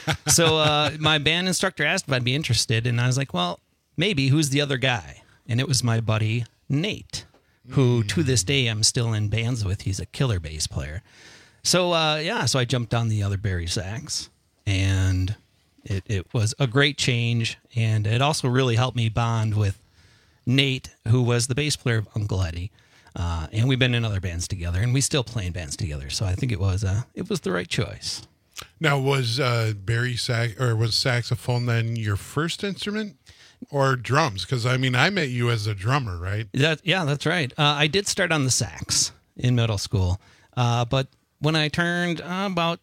So uh, my band instructor asked if I'd be interested, and I was like, well, maybe. Who's the other guy? And it was my buddy Nate, who to this day I'm still in bands with. He's a killer bass player. So, uh, yeah, so I jumped on the other Barry sax, and it, it was a great change, and it also really helped me bond with Nate, who was the bass player of Uncle Eddie, uh, and we've been in other bands together, and we still play in bands together, so I think it was uh, it was the right choice. Now, was uh, Barry sax or was saxophone then your first instrument, or drums? Because I mean, I met you as a drummer, right? That, yeah, that's right. Uh, I did start on the sax in middle school, uh, but when I turned uh, about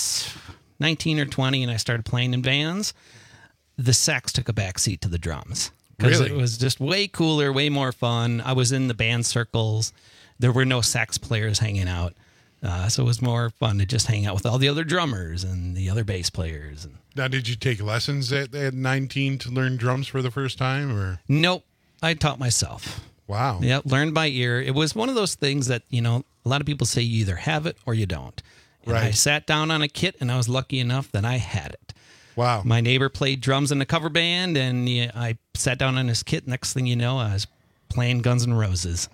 nineteen or twenty and I started playing in bands, the sax took a back seat to the drums. Because Really? it was just way cooler, way more fun. I was in the band circles. There were no sax players hanging out. Uh, so it was more fun to just hang out with all the other drummers and the other bass players. And Now, did you take lessons at, at nineteen to learn drums for the first time, or? Nope. I taught myself. Wow. Yeah, learned by ear. It was one of those things that, you know, a lot of people say you either have it or you don't. And I Right. sat down on a kit, and I was lucky enough that I had it. Wow. My neighbor played drums in a cover band, and yeah, I sat down on his kit. Next thing you know, I was playing Guns N' Roses.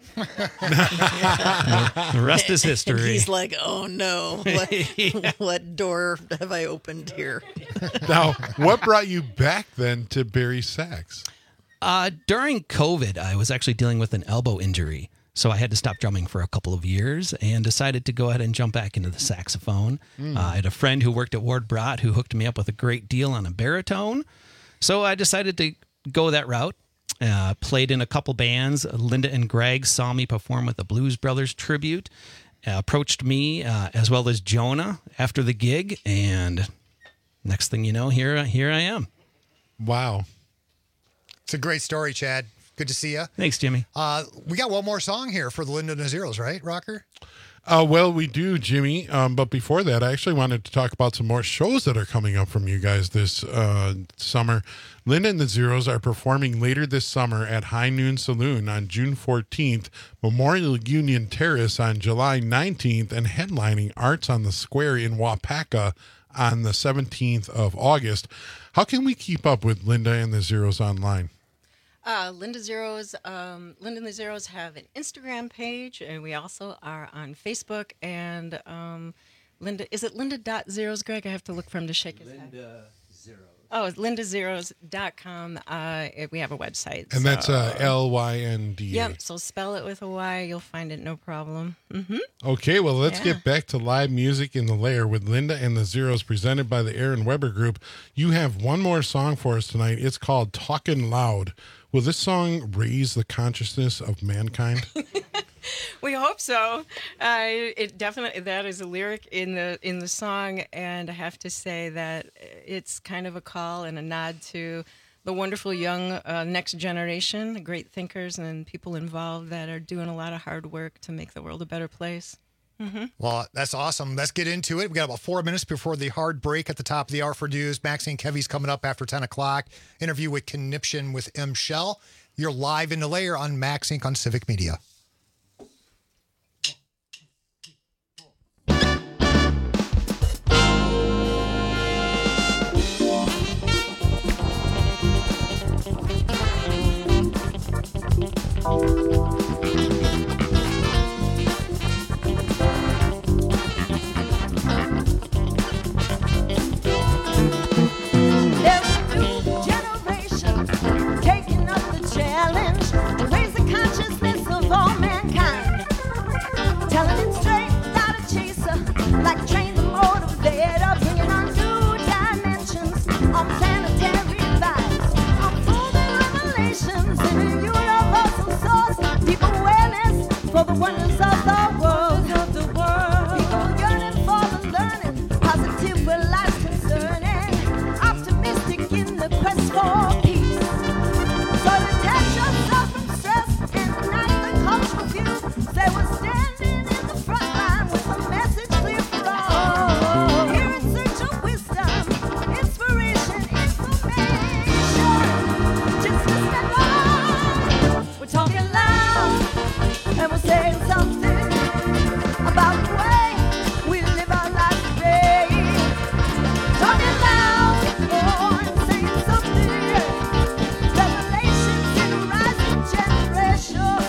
The rest is history. And he's like, oh no, what, what door have I opened here? Now, what brought you back then to Barry Sax? Uh, during COVID, I was actually dealing with an elbow injury. So I had to stop drumming for a couple of years and decided to go ahead and jump back into the saxophone. Mm. Uh, I had a friend who worked at Ward Brott who hooked me up with a great deal on a baritone. So I decided to go that route. Uh, played in a couple bands. Linda and Greg saw me perform with the Blues Brothers tribute, uh, approached me uh, as well as Jonah after the gig. And next thing you know, here, here I am. Wow. It's a great story, Chad. Good to see you. Thanks, Jimmy. Uh, we got one more song here for the Linda and the Zeros, right, Rocker? Uh, well, we do, Jimmy. Um, but before that, I actually wanted to talk about some more shows that are coming up from you guys this uh, summer. Linda and the Zeros are performing later this summer at High Noon Saloon on June fourteenth, Memorial Union Terrace on July nineteenth, and headlining Arts on the Square in Wapaka on the seventeenth of August. How can we keep up with Linda and the Zeros online? Uh, Linda Zeros, um, Linda and the Zeros have an Instagram page, and we also are on Facebook. And um, Linda, is it Linda dot Zeros, Greg? I have to look for him to shake his head. Linda Zeros. Oh, it's linda zeros dot com. Uh, we have a website. And so. that's uh, L Y N D A. Yep, so spell it with a Y. You'll find it, no problem. Mm-hmm. Okay, well, let's Yeah. get back to live music in the Lair with Linda and the Zeros, presented by the Aaron Weber Group. You have one more song for us tonight. It's called Talkin' Loud. Will this song raise the consciousness of mankind? We hope so. Uh, it definitely, that is a lyric in the in the song, and I have to say that it's kind of a call and a nod to the wonderful young uh, next generation, the great thinkers and people involved that are doing a lot of hard work to make the world a better place. Mm-hmm. Well, that's awesome. Let's get into it. We got about four minutes before the hard break at the top of the hour for news. Maxine Kevy's coming up after ten o'clock. Interview with Conniption with M. Shell. You're live in the Lair on Max Incorporated on Civic Media. There's a new generation taking up the challenge to raise the consciousness of all mankind. Telling it straight without a chaser, like trains of motivator, bringing on new dimensions on planetary vibes, unfolding revelations in a universal source, deep awareness for the wonders of the world. People yearning for the learning, positive where life's concerning, optimistic in the quest for peace. So detach yourself from stress and ignite the cultural view. Say we're standing in the front line with a message clear for all. Here in search of wisdom, inspiration, information. Just listen up. We're talking loud and we're saying something about the way we live our lives today. Talking loud, oh, and saying something. Revelations in a rising generation.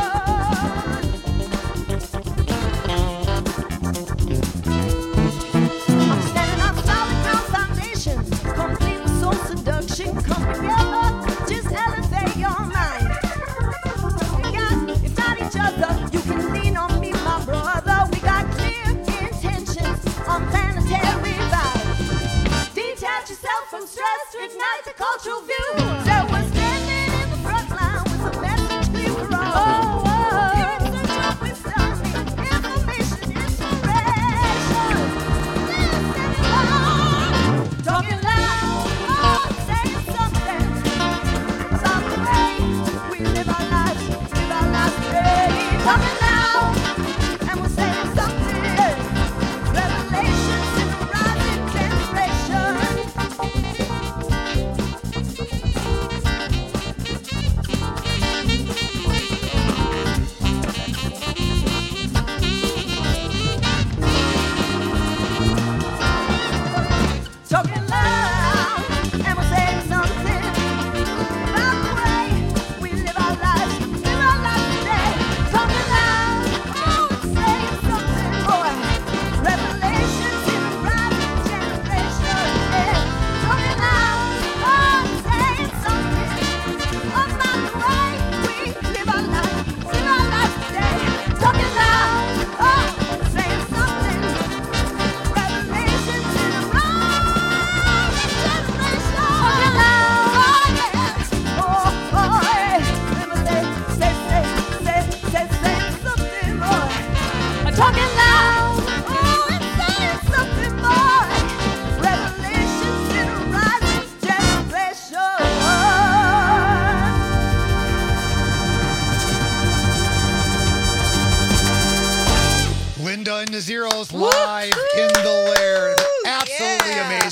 I'm standing on solid ground foundation, complete with soul seduction. Come together, just elevate your mind. We got, if not each other, you can lean on me, my brother. We got clear intentions on planetary vibes. Detach yourself from stress, ignite the cultural view. So we're standing in the front line with a message clear for all. Here in search of wisdom, information, inspiration. Listen up. Talking loud, oh, saying something about the way we live our lives, live our lives today. Talking loud, and we're saying something. Revelations in a rising generation. Talking loud, and we're saying something about the way we live our lives, live our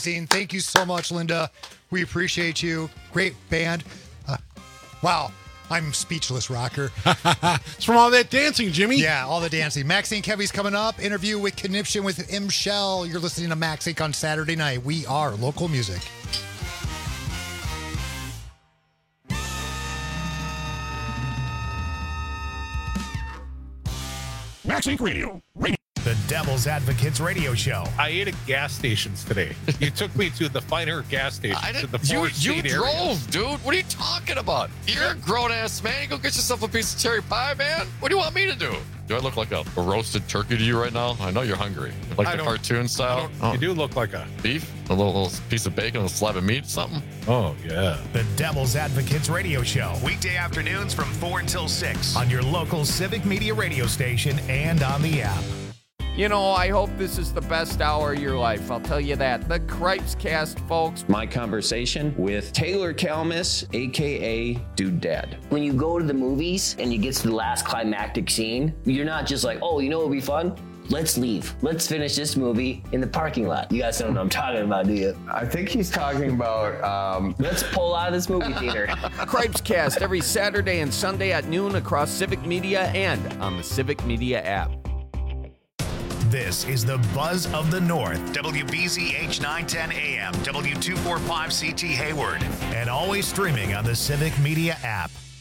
amazing. Thank you so much, Linda. We appreciate you. Great band. Uh, wow. I'm speechless, rocker. It's from all that dancing, Jimmy. Yeah, all the dancing. Maxine Kevy's coming up. Interview with Conniption with M. Shell. You're listening to Max Inc on Saturday night. We are local music. Max Inc Radio. Radio. The Devil's Advocates Radio Show. I ate at gas stations today. You took me to the finer gas stations. I in didn't, the you four you state drove, areas. dude. What are you talking about? You're a grown ass man. You go get yourself a piece of cherry pie, man. What do you want me to do? Do I look like a, a roasted turkey to you right now? I know you're hungry. Like I the don't- cartoon style. You do look like a beef, a little, little piece of bacon, a slab of meat, something. Oh yeah. The Devil's Advocates Radio Show. Weekday afternoons from four until six on your local Civic Media radio station and on the app. You know, I hope this is the best hour of your life. I'll tell you that. The Cripes Cast, folks. My conversation with Taylor Kalmus, a k a. Dude Dad. When you go to the movies and you get to the last climactic scene, you're not just like, oh, you know what would be fun? Let's leave. Let's finish this movie in the parking lot. You guys don't know what I'm talking about, do you? I think he's talking about, um... Let's pull out of this movie theater. Cripes Cast every Saturday and Sunday at noon across Civic Media and on the Civic Media app. This is the Buzz of the North. W B Z H nine ten A M, W two forty-five C T Hayward, and always streaming on the Civic Media app.